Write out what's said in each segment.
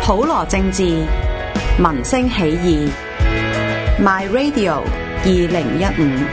普羅政治，民聲起義。My Radio 2015。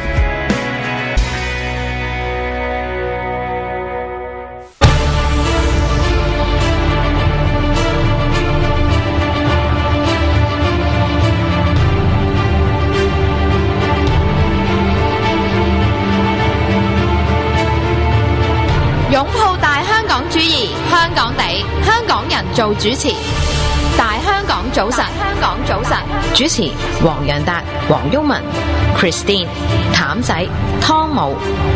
擁抱大香港主義，香港地，香港人做主持。大香港早晨，香港早晨， 主持黃洋達、黃毓民、Christine、譚仔、湯姆。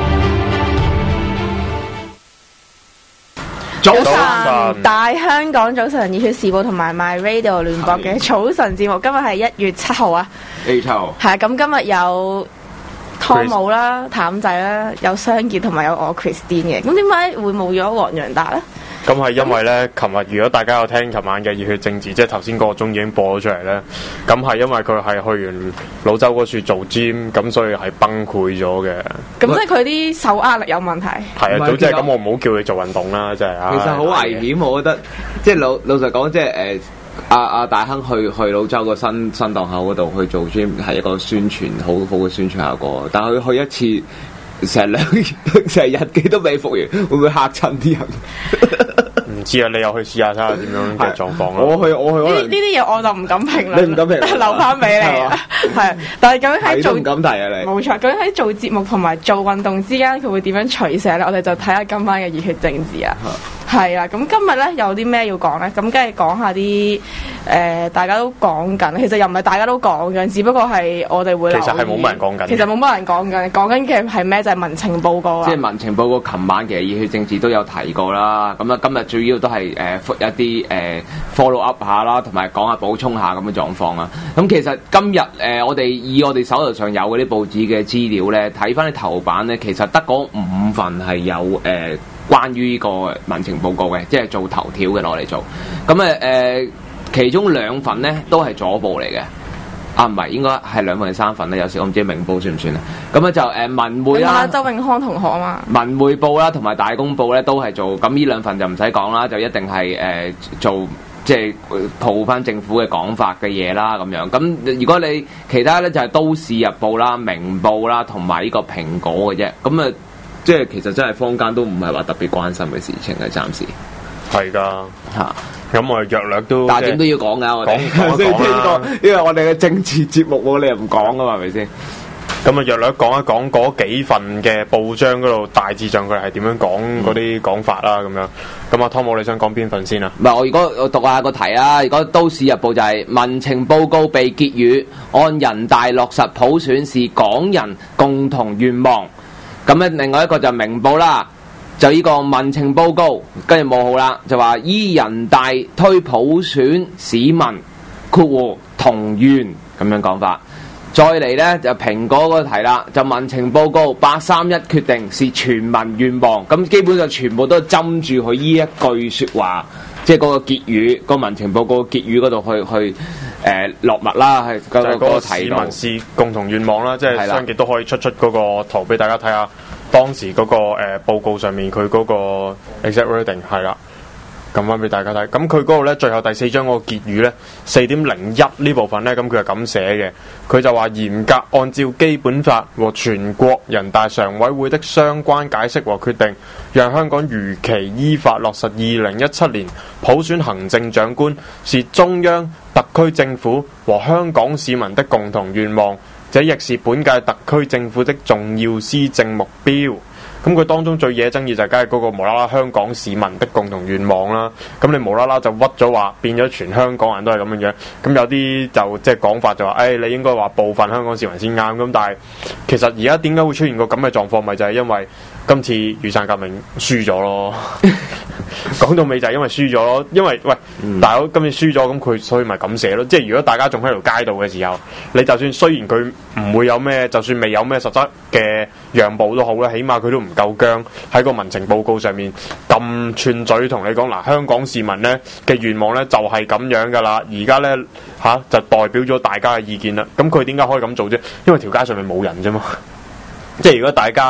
早晨，大香港早晨，熱血時報同埋 My Radio 聯播嘅早晨節目，今日係1月7號啊。 7號係啊，咁今日有湯姆啦、譚仔啦，有雙傑同埋有我 Christine 嘅。咁點解會冇咗黃洋達咧？ 咁係因為咧，琴日如果大家有聽琴晚嘅熱血政治，即係頭先嗰個鐘已經播咗出嚟咧。咁係因為佢係去完老周嗰處做 gym，咁所以係崩潰咗嘅。 咁即係佢啲手壓力有問題。 係啊，總之係咁，我唔好叫佢做運動啦，真係。 其實好危險，我覺得。即係老實講，即係阿大亨去老周個新檔口嗰度去做 gym 係一個宣傳，好好嘅宣傳效果。但係佢去一次。成日幾都未復完，會唔會嚇親啲人？ 唔知啊，你又去試下睇下點樣嘅狀況咯。 我去呢啲嘢我就唔敢評論。 你唔敢評論， 留翻俾你啊。係，但係究竟喺做唔敢提啊你。 冇錯，究竟喺做節目同埋做運動之間，佢會點樣取捨咧？我哋就睇下今晚嘅熱血政治啊。係啊，咁今日咧有啲咩要講咧？咁梗係講下啲大家都講緊，其實又唔係大家都講緊，只不過係我哋會留意。 其實係冇乜人講緊。 其實冇乜人講緊，講緊嘅係咩？就係民情報告啊。 即係民情報告，琴晚其實熱血政治都有提過啦。咁啊，今日主要都係一啲follow up 下啦，同埋講下補充下咁嘅狀況啊。咁其實今日我哋以我哋手頭上有嗰啲報紙嘅資料咧，睇翻啲頭版咧，其實得嗰5份係有關於呢個民情報告嘅，即係做頭條嘅攞嚟做。咁其中2份咧都係左報嚟嘅。啊，唔係，應該係2份定3份咧。有時我唔知明報算唔算啊？咁咧就文匯啦， 周永康同學啊嘛。 文匯報啦，同埋大公報咧都係做。咁呢2份就唔使講啦，就一定係做即係抱翻政府嘅講法嘅嘢啦咁樣。咁如果你其他咧就係都市日報啦、明報啦，同埋呢個蘋果嘅啫。咁啊，即係其實真係坊間都唔係話特別關心嘅事情嘅，暫時係㗎嚇。咁我哋約略都， 但係點都要講㗎，我哋因為我哋嘅政治節目喎，你又唔講㗎嘛，係咪先？ 咁啊，約略講一講嗰幾份嘅報章嗰度大致上佢係點樣講嗰啲講法啦，咁樣。咁啊，湯姆你想講邊份先啊？ 唔係，我讀下個題啊。如果都市日報就係民情報告被結語，按人大落實普選是港人共同願望。咁咧，另外一個就明報啦。就呢個民情報告，跟住冇好啦，就話依人大推普選，市民括弧同願咁樣講法。再嚟呢，就蘋果個題啦，就民情報告831決定是全民願望，咁基本上全部都針住佢呢一句説話，即係嗰個結語，個民情報告結語嗰度去落墨啦，係嗰個題市民是共同願望啦，即係雙傑都可以出嗰個圖俾大家睇下。當時嗰個報告上面佢嗰個 exact wording 係啦，撳翻俾大家睇。咁佢嗰度咧最後第4章嗰個結語咧 4.01 呢部分咧，咁佢係咁寫嘅。佢就話嚴格按照基本法和全國人大常委會的相關解釋和決定，讓香港如期依法落實2017年普選行政長官，是中央特區政府和香港市民的共同願望。這亦是本屆特區政府的重要施政目標。咁佢當中最惹爭議就係梗係嗰個無啦啦香港市民的共同願望啦。咁你無啦啦就屈咗話變咗全香港人都係咁樣樣。咁有啲就即係講法就話，你應該話部分香港市民先啱。咁但係其實而家點解會出現個咁嘅狀況？咪就係因為今次雨傘革命輸咗咯。講到尾就係因為輸咗咯，因為喂大佬今次輸咗，咁佢所以咪咁寫咯。即係如果大家仲喺條街度嘅時候，你就算雖然佢唔會有咩，就算未有咩實質嘅讓步都好啦，起碼佢都唔夠僵喺個民情報告上面咁串嘴同你講嗱，香港市民咧嘅願望咧就係咁樣噶啦，而家咧就代表咗大家嘅意見啦。咁佢點解可以咁做啫？因為條街上面冇人啫嘛。即係如果大家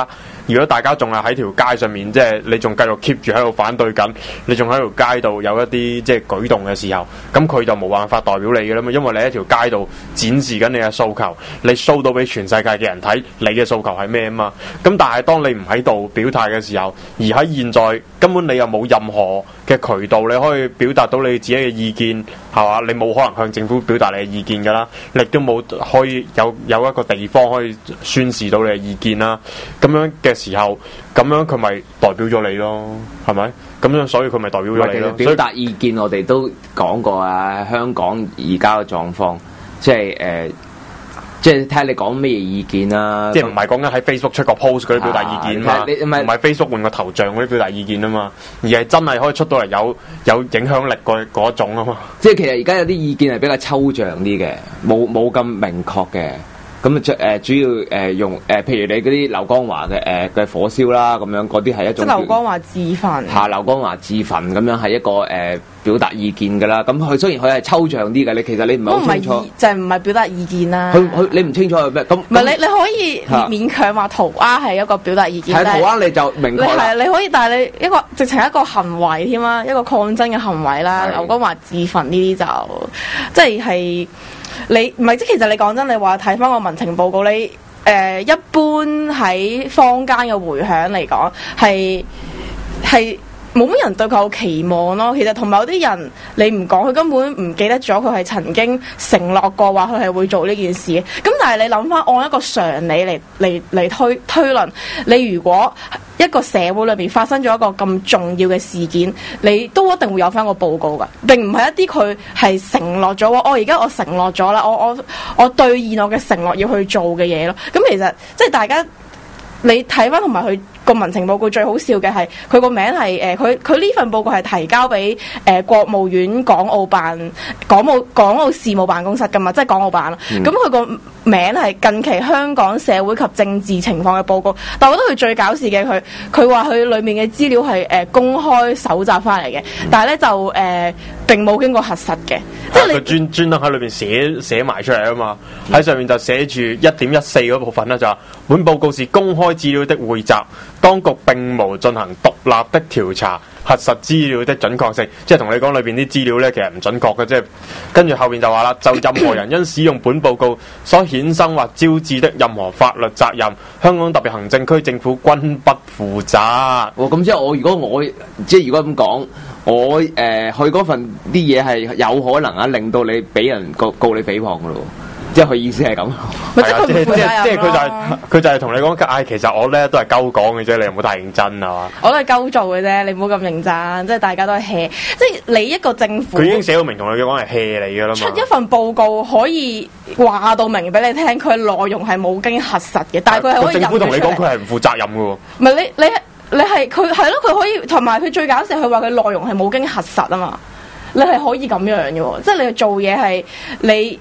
如果大家仲係喺條街上面，即係你仲繼續 keep 住喺度反對緊，你仲喺條街度有一啲即係舉動嘅時候，咁佢就冇辦法代表你嘅啦嘛，因為你喺條街度展示緊你嘅訴求，你 show 到俾全世界嘅人睇你嘅訴求係咩啊嘛。咁但係當你唔喺度表態嘅時候，而喺現在根本你又冇任何嘅渠道你可以表達到你自己嘅意見，係嘛？你冇可能向政府表達你嘅意見噶啦，你都冇可以有一個地方可以宣示到你嘅意見啦。咁樣嘅時候，咁樣佢咪代表咗你咯，係咪？咁樣所以佢咪代表咗你咯。 表達意見我哋都講過啊，香港而家嘅狀況，即係睇下你講咩意見啦。 即係唔係講緊喺 Facebook 出個 post 嗰啲表達意見嘛？唔係 Facebook 換個頭像嗰啲表達意見啊嘛，而係真係可以出到嚟有影響力嗰一種啊嘛。 即係其實而家有啲意見係比較抽象啲嘅，冇咁明確嘅。咁主要用譬如你嗰啲劉江華嘅火燒啦，咁樣嗰啲係一種。即係劉江華自焚。 劉江華自焚咁樣係一個表達意見㗎啦。咁佢雖然佢係抽象啲嘅，其實你唔係好清楚。就係唔係表達意見啦？你唔清楚係咩？咁唔係你可以勉強話塗鴉係一個表達意見。係塗鴉你就明確啦。你可以，但係你一個直情一個行為添啦，一個抗爭嘅行為啦。劉江華自焚呢啲就即係。你唔係即其實你講真，你話睇翻個民情報告，你一般喺坊間嘅迴響嚟講，係冇乜人對佢有期望咯。其實同埋有啲人你唔講，佢根本唔記得咗佢係曾經承諾過話佢係會做呢件事。咁但係你諗翻按一個常理嚟推論，你如果一個社會裏邊發生咗一個咁重要嘅事件，你都一定會有翻個報告㗎，並唔係一啲佢係承諾咗我而家我承諾咗啦，我兌現我嘅承諾要去做嘅嘢咯。咁其實即係大家你睇翻同埋佢個民情報告最好笑嘅係佢個名係佢呢份報告係提交俾國務院港澳事務辦公室㗎嘛，即係港澳辦啦。咁佢個名係近期香港社會及政治情況嘅報告，但我覺得佢最搞笑嘅佢話佢裡面嘅資料係公開搜集翻嚟嘅，但係咧就並冇經過核實嘅，即係佢專登喺裏邊寫埋出嚟啊嘛，喺上面就寫住1.14嗰部分啦，就話本報告是公開資料的匯集，當局並無進行獨立的調查核實資料的準確性，即係同你講裏邊啲資料咧其實唔準確嘅，即係跟住後邊就話啦，就任何人因使用本報告所衍生或招致的任何法律責任，香港特別行政區政府均不負責。 咁即係如果咁講，我佢嗰份啲嘢係有可能令到你俾人告你誹謗噶咯。即係佢意思係咁， 即係佢就係同你講，其實我咧都係鳩講嘅啫，你又唔好太認真啊嘛。 我都係鳩做嘅啫，你唔好咁認真，即係大家都係 hea，即係你一個政府， 佢已經寫到明同你講係 hea 你噶啦嘛。出一份報告可以話到明俾你聽，佢內容係冇經核實嘅，但係佢係可以。 政府同你講佢係唔負責任嘅喎。 唔係你係佢係咯，佢可以同埋佢最搞笑，佢話佢內容係冇經核實啊嘛，你係可以咁樣嘅喎，即係你做嘢係你。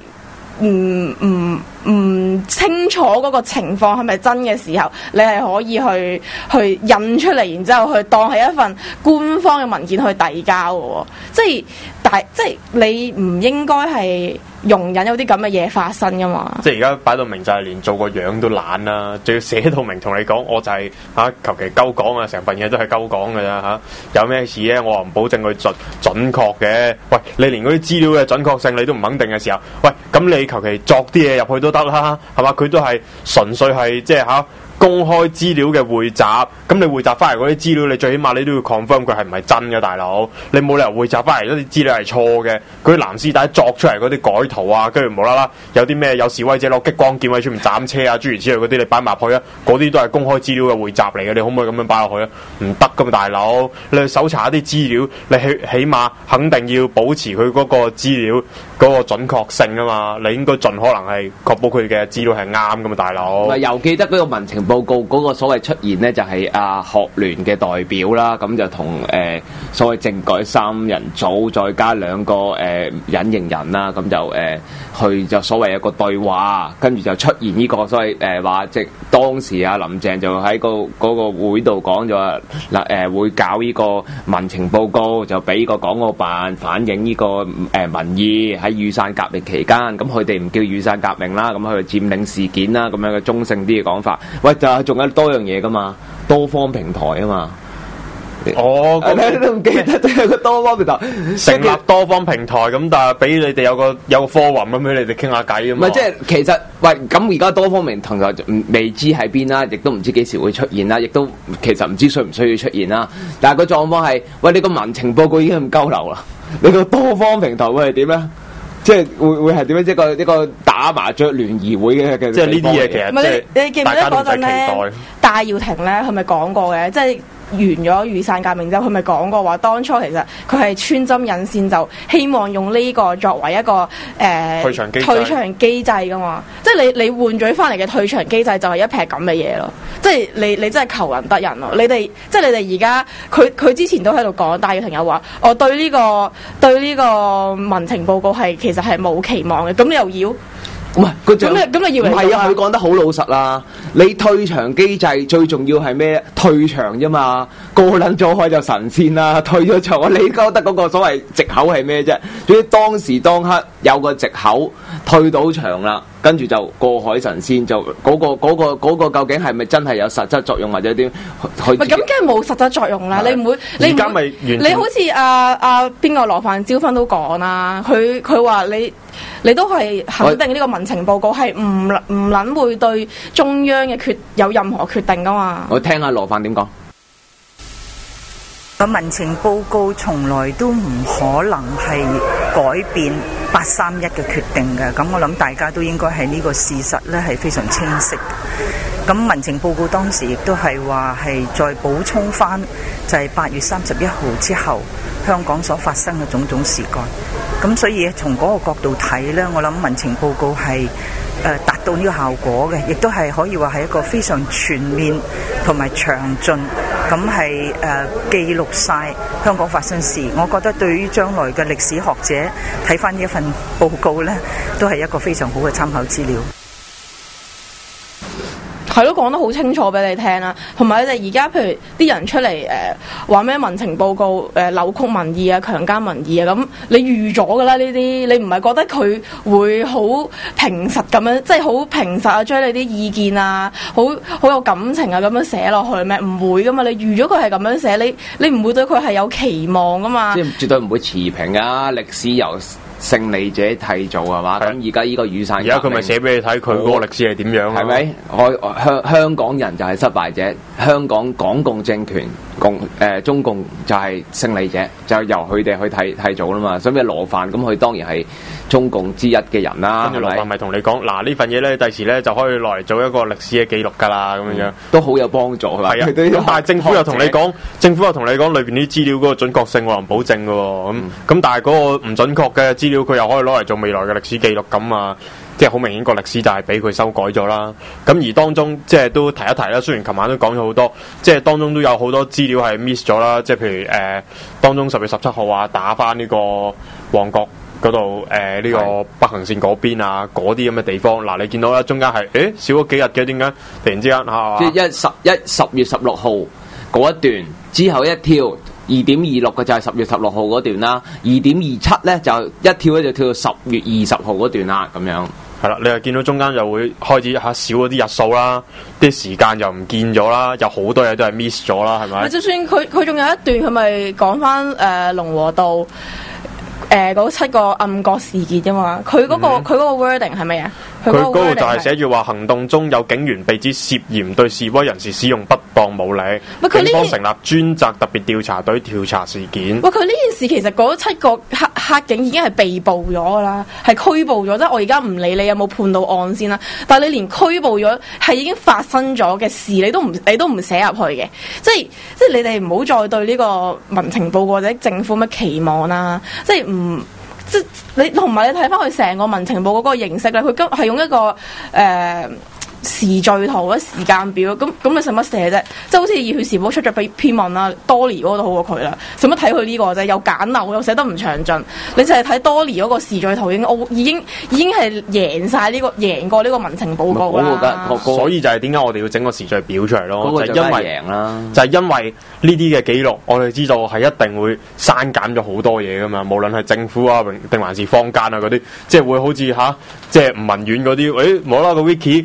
唔清楚嗰個情況係咪真嘅時候，你係可以去印出嚟，然之後去當係一份官方嘅文件去遞交嘅，即係你唔應該係容忍有啲咁嘅嘢發生噶嘛。 即係而家擺到明就係連做個樣都懶啦，仲要寫到明同你講，我就係求其鳩講啊，成份嘢都係鳩講㗎咋嚇，有咩事咧我話唔保證佢準確嘅。喂，你連嗰啲資料嘅準確性你都唔肯定嘅時候，喂，咁你求其作啲嘢入去都得啦，係嘛？佢都係純粹係即係公開資料嘅匯集，咁你匯集翻嚟嗰啲資料，你最起碼你都要 confirm 佢係唔係真嘅，大佬。你冇理由匯集翻嚟嗰啲資料係錯嘅，嗰啲藍絲帶作出嚟嗰啲改圖啊，跟住無啦啦有啲咩有示威者攞激光劍喺出面斬車啊，諸如此類嗰啲，你擺埋去啊，嗰啲都係公開資料嘅匯集嚟嘅，你可唔可以咁樣擺落去啊？唔得噶嘛，大佬。你去搜查一啲資料，你起碼肯定要保持佢嗰個資料嗰個準確性啊嘛，你應該盡可能係確保佢嘅資料係啱噶嘛，大佬。 又記得嗰個民情報告嗰個所謂出現呢，就係學聯嘅代表啦，咁就同所謂政改3人組再加2個隱形人啦，咁就去就所謂一個對話，跟住就出現呢個所謂話即當時林鄭就喺嗰個會度講咗嗱會搞呢個民情報告，就俾個港澳辦反映呢個民意喺雨傘革命期間，咁佢哋唔叫雨傘革命啦，咁佢佔領事件啦，咁樣嘅中性啲嘅講法。喂，就仲有多樣嘢噶嘛， 多方平台啊嘛。 哦， 你都唔記得咗有個多方平台， 成立多方平台咁，但係俾你哋有個 forum 咁俾你哋傾下偈啊嘛。 唔係即係其實喂，咁而家多方平台未知喺邊啦，亦都唔知幾時會出現啦，亦都其實唔知需唔需要出現啦。但係個狀況係，喂，你個民情報告已經咁鳩流啦，你個多方平台會係點咧？即係會係點樣？一個打麻雀聯誼會嘅， 即係呢啲嘢其實你記唔記得嗰陣咧？戴耀廷咧，佢咪講過嘅，即係。完咗雨傘革命之後，佢咪講過話，當初其實佢係穿針引線，就希望用呢個作為一個退場機制噶嘛。即係你換取翻嚟嘅退場機制就係一劈咁嘅嘢咯。即係你真係求人得人咯。你哋而家佢之前都喺度講，戴耀廷有話我對呢個民情報告係其實係冇期望嘅。咁你又要？ 唔係， 咁你以為唔係啊？佢講得好老實啦。你退場機制最重要係咩？退場啫嘛，過撚咗開就神仙啦。退咗場，你覺得嗰個所謂藉口係咩啫？總之當時當刻有個藉口退到場啦，跟住就過海神仙，就嗰個究竟係咪真係有實質作用或者點？咁梗係冇實質作用啦！你唔會，你好似邊個羅范椒芬都講啦，佢話你都係肯定呢個民情報告係唔撚會對中央嘅有任何決定噶嘛？ 我聽下羅范點講。 個民情報告從來都唔可能係改變831嘅決定嘅，咁我諗大家都應該係呢個事實咧係非常清晰。咁民情報告當時亦都係話係再補充翻，就係8月31號之後香港所發生嘅種種事幹。咁所以從嗰個角度睇咧，我諗民情報告係達到呢個效果嘅，亦都係可以話係一個非常全面同埋詳盡，咁係記錄晒香港發生事。我覺得對於將來嘅歷史學者睇翻呢一份報告咧，都係一個非常好嘅參考資料。 係咯，講得好清楚俾你聽啦。同埋你哋而家譬如啲人出嚟話咩民情報告扭曲民意啊、強姦民意啊，咁你預咗㗎啦呢啲，你唔係覺得佢會好平實咁樣，即係好平實啊，將你啲意見啊，好有感情啊咁樣寫落去咩？唔會㗎嘛，你預咗佢係咁樣寫，你唔會對佢係有期望㗎嘛。即係絕對唔會持平啊！歷史由勝利者締造係嘛？咁而家呢個雨傘革命， 而家佢咪寫俾你睇佢嗰個歷史係點樣？ 係咪？香港人就係失敗者，香港港共政權中共就係勝利者，就由佢哋去締造啦嘛。所以羅范咁佢當然係中共之一嘅人啦。 跟住羅范咪同你講，嗱呢份嘢咧，第時咧就可以攞嚟做一個歷史嘅記錄㗎啦，咁樣都好有幫助係嘛？係啊， 咁但係政府又同你講，裏邊啲資料嗰個準確性我唔保證㗎喎，咁但係嗰個唔準確嘅資料佢又可以攞嚟做未來嘅歷史記錄咁啊！即係好明顯個歷史就係俾佢修改咗啦。咁而當中即係都提一提啦。雖然琴晚都講咗好多，即係當中都有好多資料係 miss 咗啦。即係譬如當中10月17號啊，打返呢個旺角嗰度呢個北行線嗰邊啊，嗰啲咁嘅地方。嗱，你見到啦，中間係少咗幾日嘅，點解突然之間即係10月16號嗰一段之後一跳。2.26 嘅就係10月16號嗰段啦，2.27咧就一跳咧就跳到10月20號嗰段啦，咁樣。 係啦，你又見到中間就會開始少咗啲日數啦，啲時間又唔見咗啦，有好多嘢都係 miss 咗啦，係咪？ 就算佢仲有一段，佢咪講翻龍和道嗰7個暗角事件啫嘛，佢嗰個 wording 係乜嘢？佢嗰度就係寫住話行動中有警員被指涉嫌對示威人士使用不當武力，警方成立專責特別調查隊調查事件。 佢呢件事其實嗰7個黑警已經係被捕咗㗎啦，係拘捕咗。即係我而家唔理你有冇判到案先啦，但係你連拘捕咗係已經發生咗嘅事，你都唔寫入去嘅。即係你哋唔好再對呢個民情報告或者政府乜期望啦。即係你同埋你睇翻佢成個民情報嗰個形式咧，佢係用一個時序圖或者時間表，咁你使乜寫啫？即係好似《熱血時報》出咗篇文啦，多尼嗰個都好過佢啦，使乜睇佢呢個啫？又簡陋又寫得唔詳盡，你就係睇多尼嗰個時序圖已經係贏過呢個民情報告啦。 所以就係點解我哋要整個時序表出嚟咯？ 就係因為贏啦， 就係因為呢啲嘅記錄，我哋知道係一定會刪減咗好多嘢噶嘛。無論係政府啊，定還是坊間啊嗰啲，即係會好似即係吳文遠嗰啲，無啦啦個 wiki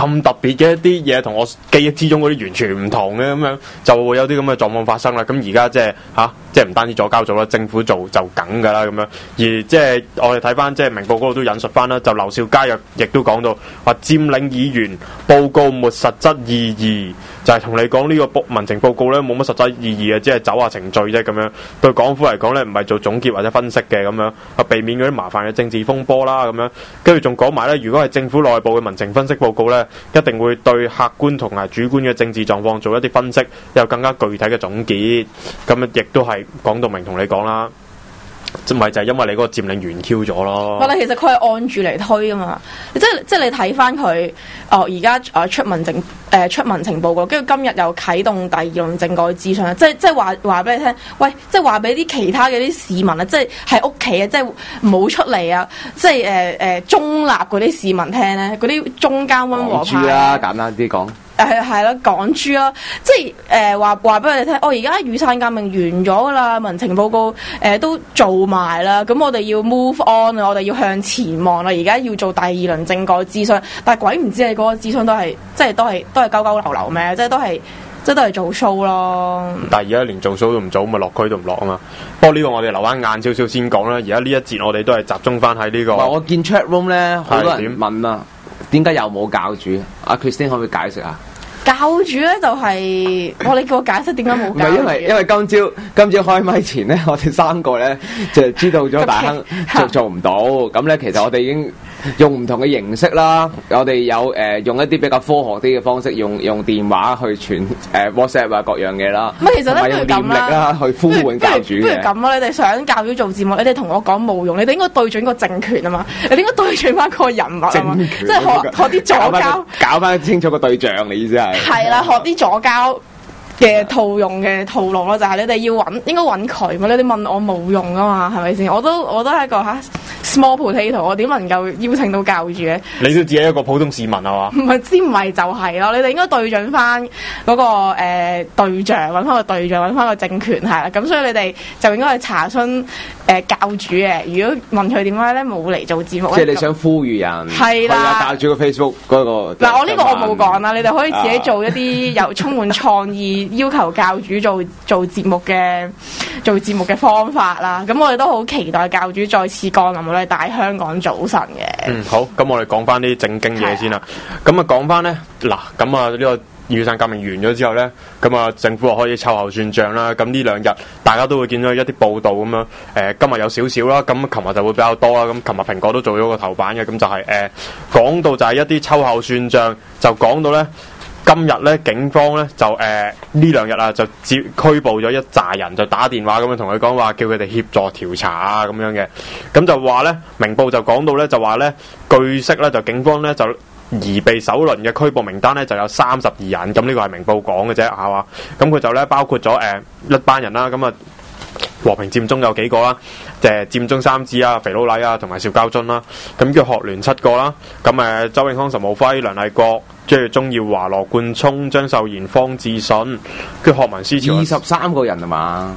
咁特別嘅一啲嘢，同我記憶之中嗰啲完全唔同嘅咁樣，就會有啲咁嘅狀況發生啦。咁而家即係唔單止左膠做啦，政府做就梗㗎啦咁樣。而即係我哋睇翻即係明報嗰度都引述翻啦，就劉兆佳亦都講到話佔領議員報告沒實質意義，就係同你講呢個民情報告咧冇乜實質意義嘅，只係走下程序啫咁樣。對港府嚟講咧，唔係做總結或者分析嘅咁樣，避免嗰啲麻煩嘅政治風波啦咁樣。跟住仲講埋咧，如果係政府內部嘅民情分析報告咧，一定會對客觀同埋主觀嘅政治狀況做一啲分析，有更加具體嘅總結。咁亦都係講到明同你講啦。咪就係因為你嗰個佔領完 Q 咗咯。 我哋其實佢係按住嚟推噶嘛，即係你睇翻佢而家出民情報告，跟住今日又啟動第二輪政改諮詢，即係話俾你聽，喂，即係話俾啲其他嘅啲市民啊，即係喺屋企啊，即係唔好出嚟啊，即係中立嗰啲市民聽咧，嗰啲中間溫和派啦，簡單啲講。 係啦，港豬啦，即係話俾佢哋聽，而家雨傘革命完咗噶啦，民情報告都做埋啦，咁我哋要 move on 啊，我哋要向前望啦，而家要做第二輪政改諮詢，但係鬼唔知你嗰個諮詢都係即係都係鳩鳩流流咩？即係都係做 show 咯。 但係而家連做 show 都唔做，咪落區都唔落啊嘛。不過呢個我哋留翻晏少少先講啦。而家呢一節我哋都係集中翻喺呢個。 我見 chat room 咧好多人問啊，點解又冇教主？阿 Christine 可唔可以解釋啊？ 教主咧就係你叫我解釋點解冇教主？唔係因為今朝開麥前咧，我哋三個咧就知道咗大坑就做唔到，咁咧其實我哋已經用唔同嘅形式啦，我哋有用一啲比較科學啲嘅方式，用電話去傳WhatsApp 啊各樣嘢啦， 咁其實咧用念力啦去呼喚教主嘅。 不如咁啊！你哋想教主做節目，你哋同我講冇用，你哋應該對準個政權啊嘛，你應該對準翻個人物啊嘛，即係學啲左膠， 搞翻清楚個對象，你意思係？ 係啦，學啲左膠嘅套用嘅套路咯，就係你哋要應該揾佢嘛，你哋問我冇用啊嘛，係咪先？我都係一個small potato， 我點能夠邀請到教主咧？ 你都只係一個普通市民係嘛？唔係就係咯，你哋應該對準翻嗰個對象，揾翻個對象，揾翻個政權係啦。咁所以你哋就應該去查詢教主嘅。如果問佢點解咧冇嚟做節目， 即係你想呼籲人係啦，教主個 Facebook 嗰個。 嗱，我呢個我冇講啦，你哋可以自己做一啲有充滿創意，要求教主做節目嘅方法啦。咁我哋都好期待教主再次降臨我哋大香港早晨嘅。 好，咁我哋講翻啲正經嘢先啦。咁啊講翻咧，嗱，咁啊呢個雨傘革命完咗之後咧，咁啊政府就開始秋後算賬啦。咁呢兩日大家都會見到一啲報道咁樣，今日有少少啦，咁琴日就會比較多啦。咁琴日蘋果都做咗個頭版嘅，咁就係講到就係一啲秋後算賬，就講到咧。今日咧，警方咧就呢兩日啊，就拘捕咗一紮人，就打電話咁樣同佢講話，叫佢哋協助調查啊咁樣嘅。咁就話咧，明報就講到咧，就話咧，據悉咧，就警方咧就擬備首輪嘅拘捕名單咧就有32人。咁呢個係明報講嘅啫，係嘛？咁佢就咧包括咗一班人啦，咁啊和平佔中有幾個啦，佔中三子啊、肥佬黎啊同埋邵家臻啦，咁叫學聯7個啦，咁周永康、岑敖暉、梁麗國。即係鍾耀華、羅冠聰、張秀賢、方志信，跟住學民思潮 23個人係嘛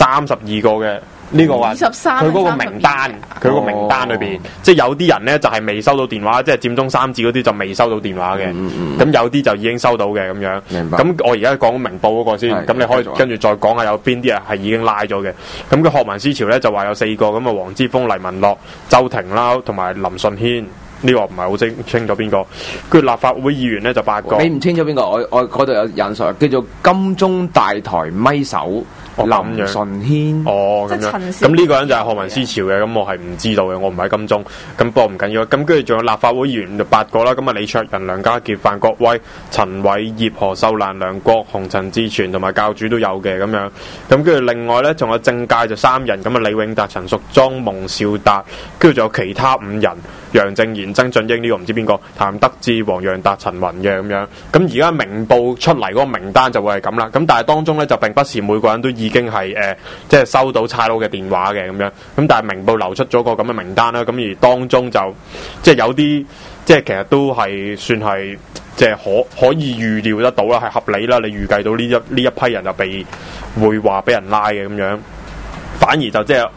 ？32個嘅呢個話，佢嗰個名單，佢嗰個名單裏邊，即係有啲人咧就係未收到電話，即係佔中三子嗰啲就未收到電話嘅，咁有啲就已經收到嘅咁樣。 明白。 咁我而家講明報嗰個先，咁你可以跟住再講下有邊啲人係已經拉咗嘅。咁佢學民思潮咧就話有4個，咁啊黃之鋒、黎文樂、周庭啦，同埋林順軒。呢個唔係好清楚邊個，跟住立法會議員咧就8個。 你唔清楚邊個？我嗰度有引述，叫做金鐘大台咪手林順軒。 哦，咁樣。咁呢個人就係學民思潮嘅，咁我係唔知道嘅，我唔喺金鐘。咁不過唔緊要。咁跟住仲有立法會議員就8個啦。咁啊李卓人、梁家傑、范國威、陳偉業、何秀蘭、梁國雄、陳志全同埋教主都有嘅咁樣。咁跟住另外咧仲有政界就3人，咁啊李永達、陳淑莊、蒙兆達，跟住仲有其他5人。楊正賢、曾俊英呢個唔知邊個，譚德志、黃洋達、陳雲嘅咁樣。咁而家明報出嚟嗰個名單就會係咁啦。咁但係當中咧就並不是每個人都已經係即係收到差佬嘅電話嘅咁樣。咁但係明報流出咗個咁嘅名單啦。咁而當中就即係有啲即係其實都係算係即係可以預料得到啦，係合理啦。你預計到呢一批人就會話俾人拉嘅咁樣，反而就即係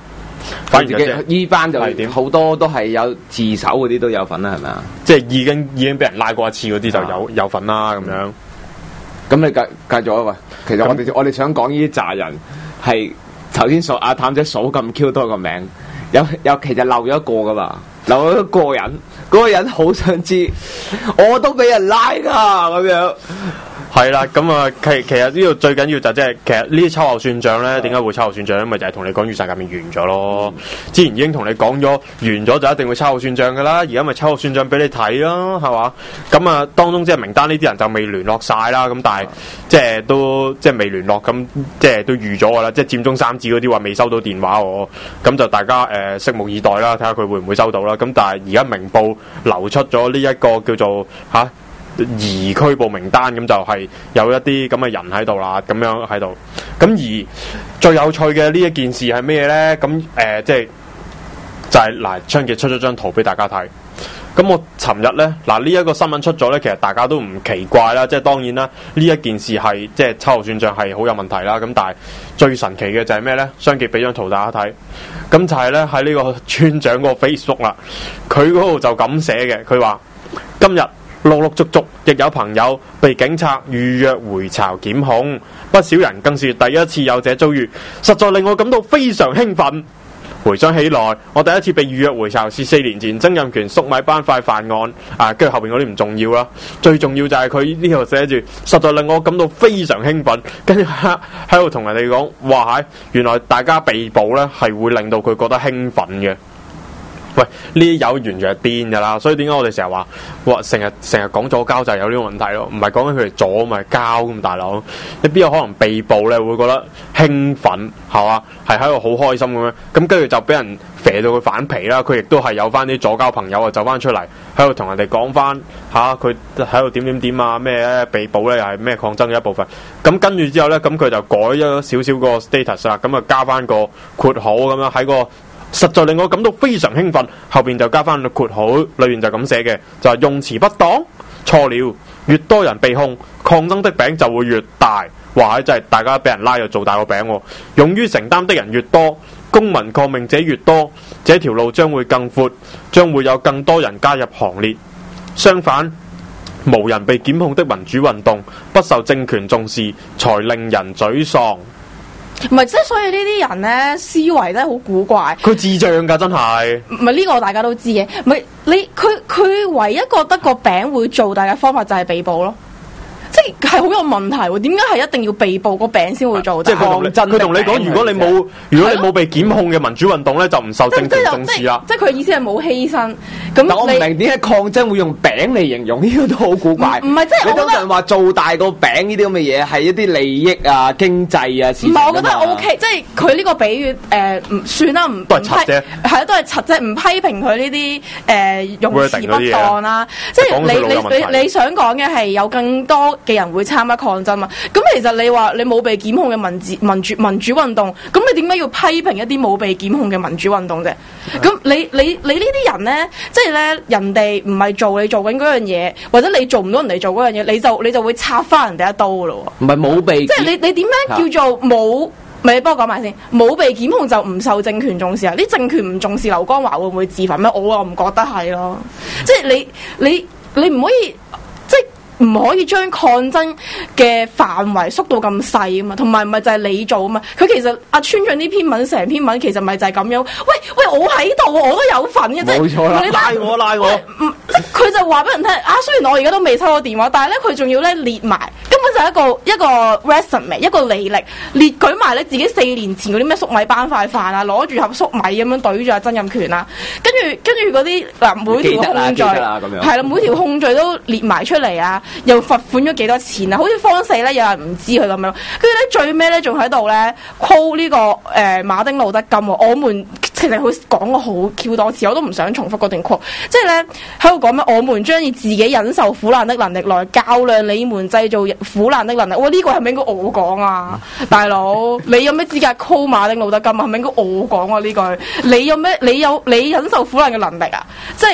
反而自己依班就係點好多都係有自首嗰啲都有份啦，係咪啊？ 即係已經俾人拉過一次嗰啲就有份啦咁樣。 咁你繼續啊喂，其實我哋想講呢啲詐人係頭先數阿譚仔數咁 Q 多個名，有其實漏咗一個噶嘛，漏咗一個人，嗰個人好想知，我都俾人拉㗎咁樣。 係啦，咁啊，其實呢度最緊要就即係，其實呢啲秋後算賬咧，點解會秋後算賬咧？咪就係同你講雨傘革命完咗咯。之前已經同你講咗，完咗就一定會秋後算賬噶啦。而家咪秋後算賬俾你睇咯，係嘛？咁啊，當中即係名單呢啲人就未聯絡晒啦。咁但係即係都即係未聯絡，咁即係都預咗噶啦。即係佔中三子嗰啲話未收到電話我，咁就大家拭目以待啦，睇下佢會唔會收到啦。咁但係而家明報流出咗呢一個叫做疑拘捕名單，咁就係有一啲咁嘅人喺度啦，咁樣喺度。咁而最有趣嘅呢一件事係咩呢？咁即係就係嗱，昌傑出咗張圖俾大家睇。咁我尋日呢，嗱呢一個新聞出咗呢，其實大家都唔奇怪啦。即係當然啦，呢一件事係即係秋後算賬係好有問題啦。咁但係最神奇嘅就係咩呢？昌傑俾張圖大家睇，咁就係呢，喺呢個村長嗰個 Facebook 啦，佢嗰度就咁寫嘅，佢話今日陸陸續續亦有朋友被警察預約回巢檢控，不少人更是第一次有這遭遇，實在令我感到非常興奮。回想起來，我第一次被預約回巢是4年前曾蔭權粟米斑塊犯案，跟住後邊嗰啲唔重要啦，最重要就係佢呢度寫住，實在令我感到非常興奮，跟住喺度同人哋講，哇原來大家被捕呢係會令到佢覺得興奮嘅。喂，呢啲有完全係癲噶啦，所以點解我哋成日話，成日講左膠就係有呢個問題咯，唔係講緊佢哋左咪膠咁大佬，你邊有可能被捕咧會覺得興奮係嘛？係喺度好開心咁樣，咁跟住就俾人肥到佢反皮啦，佢亦都係有翻啲左膠朋友啊走翻出嚟喺度同人哋講翻佢喺度點啊咩咧被捕咧又係咩抗爭嘅一部分，咁跟住之後咧咁佢就改咗少少個 status 啦，咁啊加翻個括號咁樣喺個。實在令我感到非常興奮，後邊就加翻個括號，裏面就咁寫嘅，就係用詞不當，錯了，越多人被控，抗爭的餅就會越大。哇！真係大家俾人拉就做大個餅，勇於承擔的人越多，公民抗命者越多，這條路將會更闊，將會有更多人加入行列。相反，無人被檢控的民主運動，不受政權重視，才令人沮喪。 唔係，即係所以呢啲人咧思維咧好古怪。 佢智障㗎，真係。 唔係呢個大家都知嘅，唔係佢唯一覺得個餅會做大嘅方法就係被捕咯。即係好有問題喎，點解係一定要被捕個餅先會做？ 即係佢同你講，如果你冇被檢控嘅民主運動咧，就唔受政權重視啦。 即係佢意思係冇犧牲。咁但我唔明點解抗爭會用餅嚟形容，呢個都好古怪。 唔係即係你通常話做大個餅呢啲咁嘅嘢係一啲利益啊、經濟啊事情。 唔係，我覺得 OK， 即係佢呢個比喻唔算啦，唔都係柒啫。 係啊，都係柒啫，唔批評佢呢啲用詞不當啦。即係你想講嘅係有更多嘅人會參加抗爭嘛？咁其實你話你冇被檢控嘅民主運動，咁你點解要批評一啲冇被檢控嘅民主運動啫？咁你呢啲人咧，即係咧人哋唔係做你做緊嗰樣嘢，或者你做唔到人哋做嗰樣嘢，你就會插翻人哋一刀噶咯喎。 唔係冇被， 即係你點樣叫做冇？咪你幫我講埋先，冇被檢控就唔受政權重視啊！啲政權唔重視劉江華會唔會自焚咩？我又唔覺得係咯。即係你唔可以，即係唔可以將抗爭嘅範圍縮到咁細啊嘛。同埋唔係就係你做啊嘛。佢其實阿村長呢篇文成篇文其實咪就係咁樣。喂，我喺度，我都有份嘅，即係冇錯啦。拉我。 即係佢就話俾人聽啊！雖然我而家都未收到電話，但係咧佢仲要咧列埋。根本就係一個 resume， 一個履歷列舉埋咧自己4年前嗰啲咩粟米斑塊飯啊，攞住盒粟米咁樣懟住阿曾蔭權啊，跟住嗰啲嗱每條控罪係啦，每條控罪都列埋出嚟啊，又罰款咗幾多錢啊，好似方四咧有人唔知佢咁樣，跟住咧最尾咧仲喺度咧 call 呢個馬丁路德金喎，我們其實佢講過好 Q 多次，我都唔想重複嗰段 call， 即係咧喺度講咩？我們將以自己忍受苦難的能力來較量你們製造苦難的能力，呢個係咪應該我講啊？大佬，你有咩資格 call 馬丁路德金啊？係咪應該我講啊？呢句你有咩？你忍受苦難嘅能力啊？即係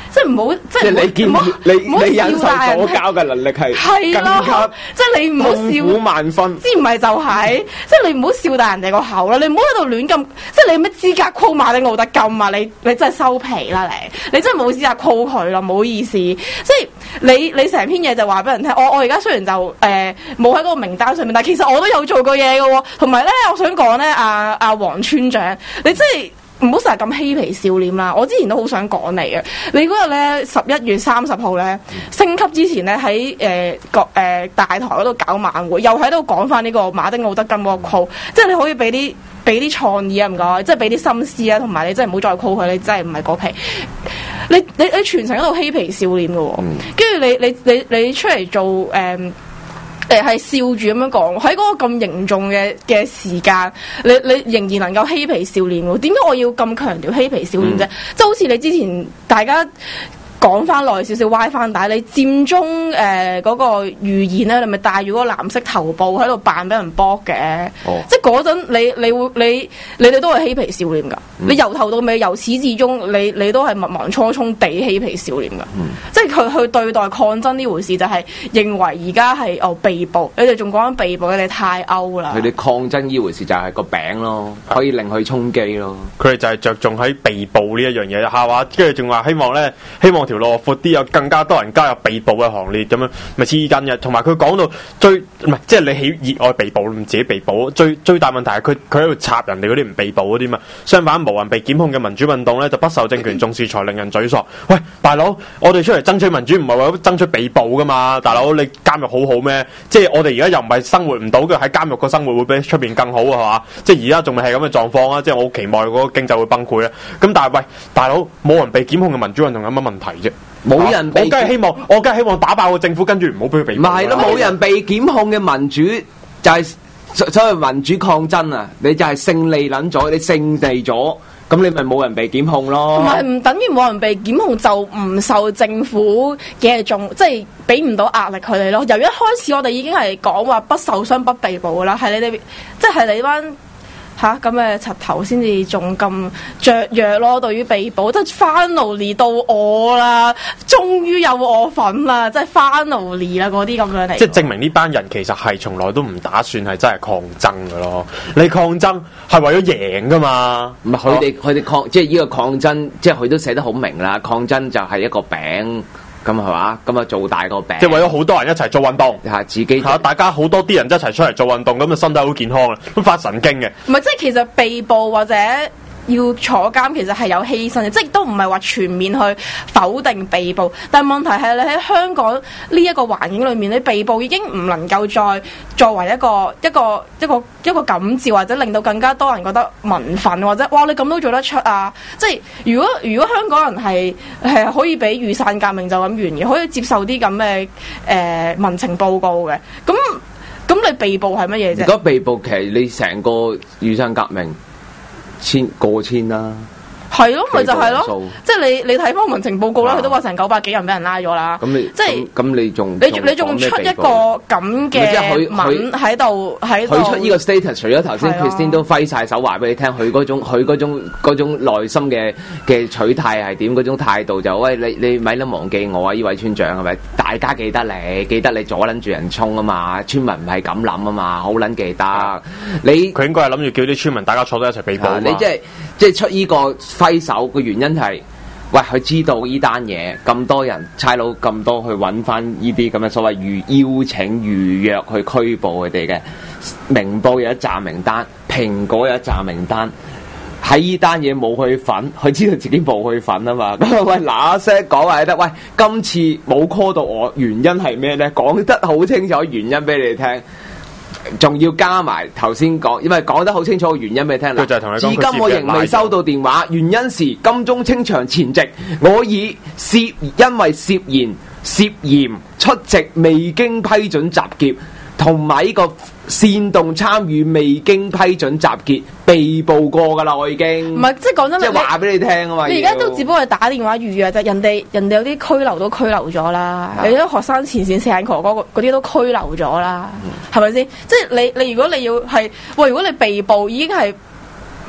即係唔好，即係你見你忍受左膠嘅能力係更加即係你唔好痛苦萬分。 之唔係就係，即係你唔好笑大人哋個口啦，你唔好喺度亂咁，即係你有咩資格 call 馬丁路德金啊？你真係收皮啦你真係冇資格 call 佢啦，唔好意思。即係你成篇嘢就話俾人聽，我而家雖然就冇喺嗰個名單上面，但係其實我都有做過嘢嘅喎。同埋咧，我想講咧，阿黃村長，你真係唔好成日咁嬉皮笑臉啦！我之前都好想講你嘅，你嗰日咧11月30號咧升級之前咧喺大台嗰度搞晚會，又喺度講翻呢個馬丁路德金嗰個 call，即係你可以俾啲創意啊，唔該，即係俾啲心思啊，同埋你真係唔好再 call 佢，你真係唔係嗰皮。你全程喺度嬉皮笑臉嘅喎，跟住你出嚟做係笑住咁樣講，喺嗰個咁凝重嘅時間，你仍然能夠嬉皮笑臉喎？點解我要咁強調嬉皮笑臉啫？即係好似你之前大家講翻耐少少歪翻帶，你佔中嗰個預言咧，你咪戴住嗰個藍色頭布喺度扮俾人搏嘅，即係嗰陣你哋都係嬉皮笑臉㗎。你由頭到尾由始至終，你都係密忙匆匆地嬉皮笑臉㗎。即係佢去對待抗爭呢回事，就係認為而家係被捕，你哋仲講緊被捕，你哋太 out 啦。 佢哋抗爭呢回事就係個餅咯，可以令佢充飢咯。 佢哋就係着重喺被捕呢一樣嘢，係嘛？跟住仲話希望條路闊啲，有更加多人加入被捕嘅行列咁樣，咪黐筋嘅。同埋佢講到即係你熱愛被捕，唔自己被捕。最大問題係佢喺度插人哋嗰啲唔被捕嗰啲嘛。相反，無人被檢控嘅民主運動咧，就不受政權重視，才令人沮喪。喂，大佬，我哋出嚟爭取民主，唔係為咗爭取被捕噶嘛？大佬，你監獄好好咩？即係我哋而家又唔係生活唔到嘅，喺監獄個生活會比出邊更好啊？係嘛？即係而家仲未係咁嘅狀況啊！即係我好期望嗰個經濟會崩潰啊！咁但係喂，大佬，冇人被檢控嘅民主運動有乜問題啫？ 冇人被， 我梗係希望打爆個政府，跟住唔好俾佢被捕。 唔係咯，冇人被檢控嘅民主就係所謂民主抗爭啊！你就係勝利撚咗，你勝利咗，咁你咪冇人被檢控咯。 同埋唔等於冇人被檢控就唔受政府嘅即係俾唔到壓力佢哋咯。由一開始我哋已經係講話不受傷不被捕噶啦，係你哋即係你班。咁嘅柒頭先至仲咁雀躍咯，對於被捕，即係 finally 到我啦，終於有我份啦，即係 finally 啦，嗰啲咁樣嚟。 即係證明呢班人其實係從來都唔打算係真係抗爭嘅咯。你抗爭係為咗贏噶嘛？ 唔係佢哋抗，即係呢個抗爭，即係佢都寫得好明啦。抗爭就係一個餅。咁係嘛？咁啊做大個餅， 即係為咗好多人一齊做運動， 自己大家好多啲人一齊出嚟做運動，咁啊身體好健康啊，都發神經嘅。 唔係，即係其實被捕或者要坐監，其實係有犧牲嘅，即係都唔係話全面去否定被捕。但係問題係你喺香港呢一個環境裏面，你被捕已經唔能夠再作為一個感召，或者令到更加多人覺得民憤，或者哇你咁都做得出啊！即係如果香港人係可以俾雨傘革命就咁完嘅，可以接受啲咁嘅民情報告嘅，咁你被捕係乜嘢啫？ 如果被捕，其實你成個雨傘革命過千啦。 係咯，咪就係咯，即係你睇翻民情報告啦，佢都話成900幾人俾人拉咗啦。 咁你仲出一個咁嘅文喺度。佢出呢個 status， 除咗頭先 Christine 都揮晒手話俾你聽，佢嗰種內心嘅取態係點？嗰種態度就喂你咪諗忘記我啊！呢位村長係咪？大家記得你阻撚住人衝啊嘛！村民唔係咁諗啊嘛，好撚記得佢應該係諗住叫啲村民大家坐低一齊被捕啊嘛。 你即係出呢個揮手嘅原因係，喂佢知道呢單嘢咁多人差佬咁多去揾翻呢啲咁嘅所謂邀請預約去拘捕佢哋嘅，明報有一紮名單，蘋果有一紮名單，喺呢單嘢冇去份，佢知道自己冇去份啊嘛。咁喂嗱聲講話得，喂今次冇 call 到我，原因係咩咧？講得好清楚原因俾你聽。仲要加埋頭先講，因為講得好清楚原因俾你聽啦。至今我仍未收到電話，原因是金鐘清場前夕，我以因為涉嫌出席未經批准集結，同埋呢個煽動參與未經批准集結被捕過噶啦，我已經。唔係，即係講真，即係話俾你聽啊嘛。你而家都只不過係打電話預約啫，人哋有啲拘留都拘留咗啦，有啲學生前線社工嗰啲都拘留咗啦，係咪先？即係你如果你要係喂，如果你被捕已經係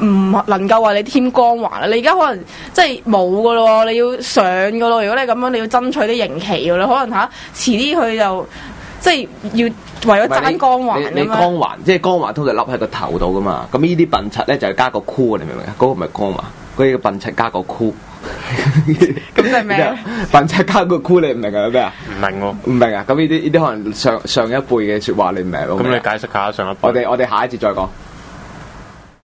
唔能夠為你添光環啦。你而家可能即係冇噶咯，你要上噶咯。如果你咁樣，你要爭取啲刑期噶啦，可能遲啲佢就即係要為咗爭光環。 你光環即係光環通常笠喺個頭度噶嘛，咁呢啲笨柒咧就係加個箍，你明唔明啊？嗰個唔係光環，嗰個笨柒加個箍。 咁即係咩？ 笨柒加個箍，你唔明啊？咩啊？ 唔明喎， 唔明啊？咁呢啲可能上一輩嘅説話你唔明咯。 咁你解釋下上一輩。 我哋下一節再講。